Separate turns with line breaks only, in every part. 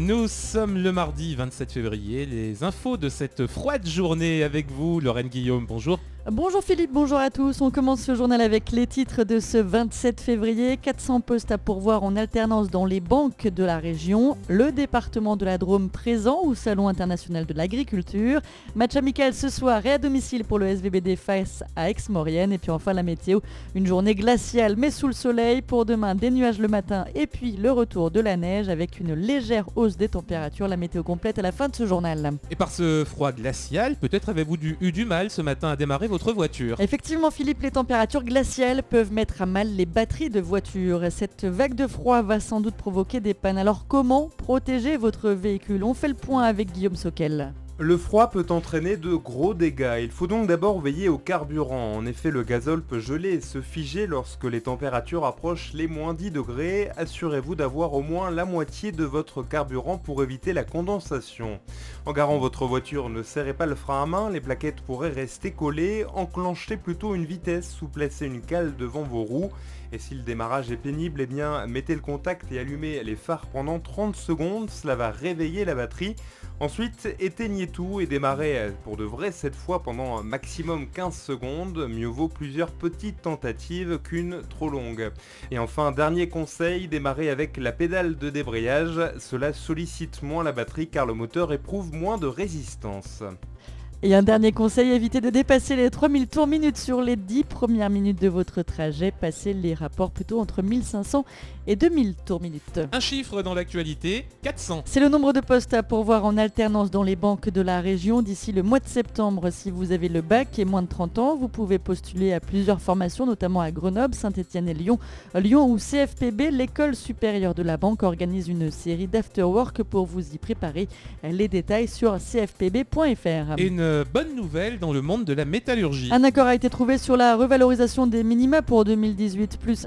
Nous sommes le mardi 27 février, les infos de cette froide journée avec vous, Lorraine Guillaume, bonjour.
Bonjour Philippe, bonjour à tous. On commence ce journal avec les titres de ce 27 février. 400 postes à pourvoir en alternance dans les banques de la région. Le département de la Drôme présent au Salon international de l'agriculture. Match amical ce soir et à domicile pour le SVBD face à Aix-Maurienne. Et puis enfin la météo, une journée glaciale mais sous le soleil. Pour demain, des nuages le matin et puis le retour de la neige avec une légère hausse des températures. La météo complète à la fin de ce journal.
Et par ce froid glacial, peut-être avez-vous eu du mal ce matin à démarrer votre voiture.
Effectivement Philippe, les températures glaciales peuvent mettre à mal les batteries de voitures. Cette vague de froid va sans doute provoquer des pannes. Alors comment protéger votre véhicule? On fait le point avec Guillaume Soquel.
Le froid peut entraîner de gros dégâts. Il faut donc d'abord veiller au carburant. En effet, le gazole peut geler et se figer lorsque les températures approchent les moins 10 degrés. Assurez-vous d'avoir au moins la moitié de votre carburant pour éviter la condensation. En garant votre voiture, ne serrez pas le frein à main, les plaquettes pourraient rester collées. Enclenchez plutôt une vitesse ou placez une cale devant vos roues. Et si le démarrage est pénible, eh bien mettez le contact et allumez les phares pendant 30 secondes. Cela va réveiller la batterie. Ensuite, éteignez tout et démarrez pour de vrai cette fois pendant un maximum 15 secondes. Mieux vaut plusieurs petites tentatives qu'une trop longue. Et enfin, dernier conseil, démarrez avec la pédale de débrayage. Cela sollicite moins la batterie car le moteur éprouve moins de résistance.
Et un dernier conseil, évitez de dépasser les 3000 tours minutes sur les 10 premières minutes de votre trajet. Passez les rapports plutôt entre 1500 et 2000 tours minutes.
Un chiffre dans l'actualité, 400.
C'est le nombre de postes à pourvoir en alternance dans les banques de la région d'ici le mois de septembre. Si vous avez le bac et moins de 30 ans, vous pouvez postuler à plusieurs formations, notamment à Grenoble, Saint-Étienne et Lyon. Lyon ou CFPB, l'école supérieure de la banque organise une série d'afterwork pour vous y préparer. Les détails sur cfpb.fr.
Et une bonne nouvelle dans le monde de la métallurgie.
Un accord a été trouvé sur la revalorisation des minima pour 2018, plus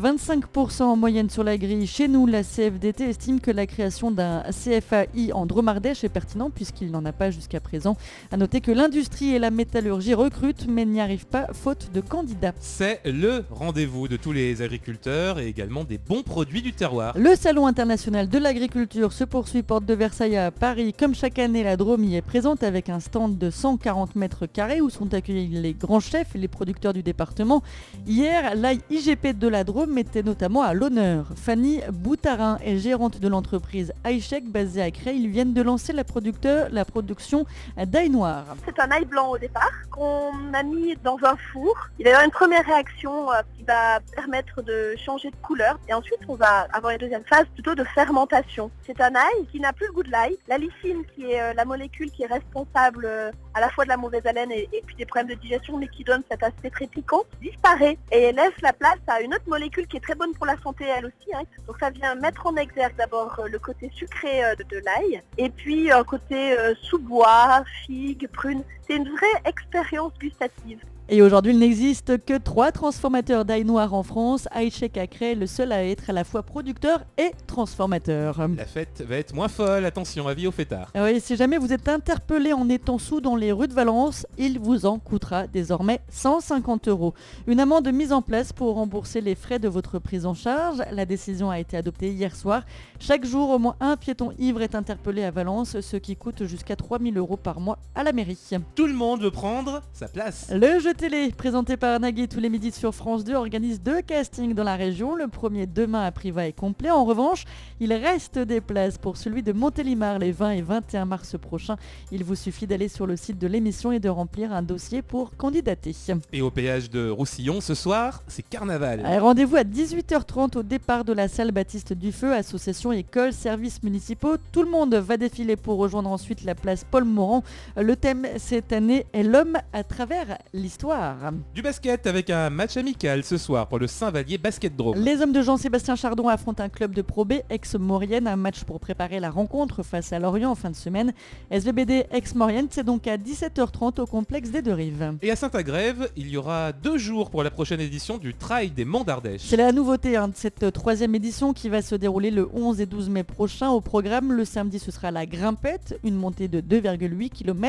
1,25% en moyenne sur la grille. Chez nous, la CFDT estime que la création d'un CFAI en Drôme-Ardèche est pertinent puisqu'il n'en a pas jusqu'à présent. A noter que l'industrie et la métallurgie recrutent mais n'y arrivent pas faute de candidats.
C'est le rendez-vous de tous les agriculteurs et également des bons produits du terroir.
Le Salon international de l'agriculture se poursuit porte de Versailles à Paris. Comme chaque année, la Drôme y est présente avec un stand de 140 mètres carrés où sont accueillis les grands chefs et les producteurs du département. Hier, l'IGP de la Drôme était notamment à l'honneur. Fanny Boutarin est gérante de l'entreprise iCheck basée à Creil. Ils viennent de lancer la production d'ail noir.
C'est un ail blanc au départ qu'on a mis dans un four. Il va y avoir une première réaction qui va permettre de changer de couleur et ensuite on va avoir une deuxième phase plutôt de fermentation. C'est un ail qui n'a plus le goût de l'ail. La lysine qui est la molécule qui est responsable à la fois de la mauvaise haleine et puis des problèmes de digestion mais qui donne cet aspect très piquant, disparaît et laisse la place à une autre molécule qui est très bonne pour la santé elle aussi. Donc ça vient mettre en exergue d'abord le côté sucré de l'ail et puis un côté sous-bois, figues, prunes. C'est une vraie expérience gustative.
Et aujourd'hui, il n'existe que 3 transformateurs d'ail noir en France. iCheck à Creil, le seul à être à la fois producteur et transformateur.
La fête va être moins folle, attention, avis aux fêtards.
Oui, si jamais vous êtes interpellé en étant sous dans les rues de Valence, il vous en coûtera désormais 150 €. Une amende mise en place pour rembourser les frais de votre prise en charge. La décision a été adoptée hier soir. Chaque jour, au moins un piéton ivre est interpellé à Valence, ce qui coûte jusqu'à 3000 € par mois à la mairie.
Tout le monde veut prendre sa place.
Le jeu télé, présenté par Nagui tous les midis sur France 2, organise 2 castings dans la région. Le premier demain à Privas est complet. En revanche, il reste des places pour celui de Montélimar les 20 et 21 mars prochains. Il vous suffit d'aller sur le site de l'émission et de remplir un dossier pour candidater.
Et au péage de Roussillon, ce soir, c'est carnaval.
Rendez-vous à 18h30 au départ de la salle Baptiste Dufeu, association, école, services municipaux. Tout le monde va défiler pour rejoindre ensuite la place Paul Morand. Le thème cette année est l'homme à travers l'histoire.
Du basket avec un match amical ce soir pour le Saint-Vallier Basket Drôme.
Les hommes de Jean-Sébastien Chardon affrontent un club de Pro B, Aix-Maurienne, un match pour préparer la rencontre face à Lorient en fin de semaine. SVBD Aix-Maurienne, c'est donc à 17h30 au complexe des Deux-Rives.
Et à Saint-Agrève, il y aura 2 jours pour la prochaine édition du Trail des Monts d'Ardèche.
C'est la nouveauté de cette 3e édition qui va se dérouler le 11 et 12 mai prochain. Au programme, le samedi, ce sera la Grimpette, une montée de 2,8 km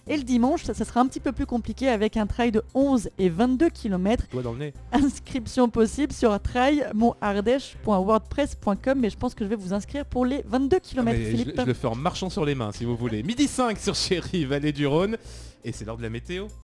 Et le dimanche, ça sera un petit peu plus compliqué avec un trail de 11 et 22 km.
Doigt dans le nez.
Inscription possible sur trailmontardèche.wordpress.com, mais je pense que je vais vous inscrire pour les 22 km,
Mais
Philippe.
je le fais en marchant sur les mains si vous voulez. 12h05 sur Chérie, Vallée du Rhône. Et c'est l'heure de la météo.